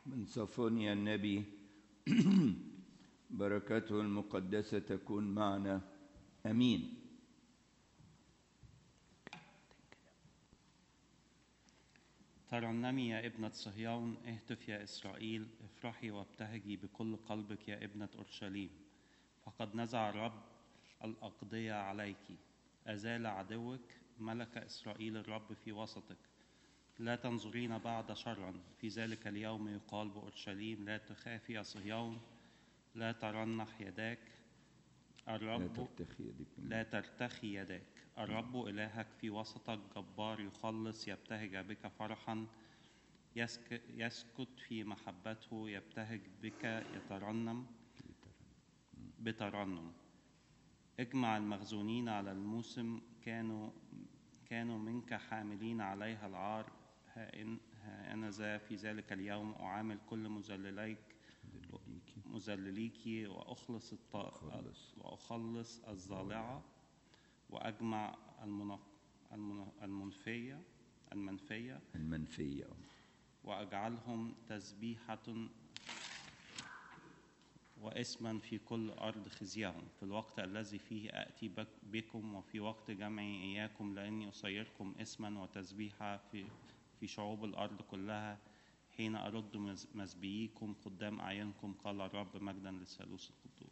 من صفونيا النبي بركته المقدسة تكون معنا أمين. ترنمي يا ابنة صهيون، اهتف يا إسرائيل، افرحي وابتهجي بكل قلبك يا ابنة أورشليم، فقد نزع الرب الأقضية عليك، أزال عدوك، ملك إسرائيل الرب في وسطك. لا تنظرين بعد شرا، في ذلك اليوم يقال بأورشليم لا تخافي يا صهيون، لا ترنح يداك الرب، لا ترتخي يداك. الرب إلهك في وسطك، جبار يخلص، يبتهج بك فرحا، يسكت في محبته، يبتهج بك، يترنم بترنم. اجمع المخزونين على الموسم، كانوا منك حاملين عليها العار. ها أنا ذا في ذلك اليوم أعامل كل مذلليك وأخلص الضالعة، وأجمع المنفية وأجعلهم تسبيحة واسما في كل أرض خزيهم، في الوقت الذي فيه أأتي بكم وفي وقت جمعي إياكم، لأني أصيركم اسما وتسبيحة في شعوب الأرض كلها، حين أرد مسبيكم قدام أعينكم، قال الرب، مجدا للثالوث القدوس.